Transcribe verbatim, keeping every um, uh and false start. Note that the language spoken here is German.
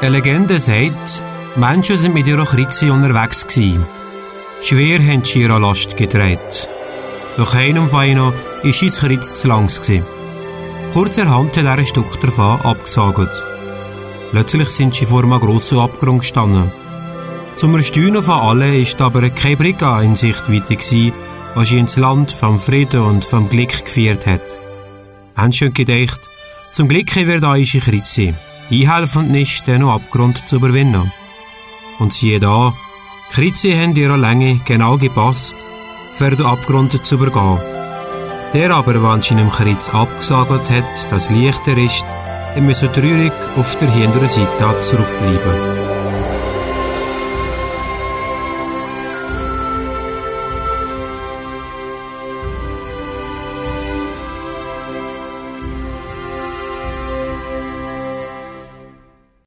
Eine Legende sagt, Menschen sind mit ihrer Kritze unterwegs gewesen. Schwer haben sie ihre Last getragen. Doch einem von ihnen war sein Kritz zu lang gewesen. Kurzerhand hat er ein Stück davon abgesagt. Plötzlich sind sie vor einem grossen Abgrund gestanden. Zum Erstaunen von allen war aber keine Brücke in Sichtweite gewesen, was sie ins Land vom Frieden und vom Glück geführt hat. Menschen haben gedacht, zum Glück wird eure Kritze, die helfen nicht, den Abgrund zu überwinden. Und siehe da, die Kritze haben ihrer Länge genau gepasst, für den Abgrund zu übergehen. Der aber, wenn sie im Kritz abgesagt hat, das leichter ist, er müsse traurig auf der hinteren Seite zurückbleiben.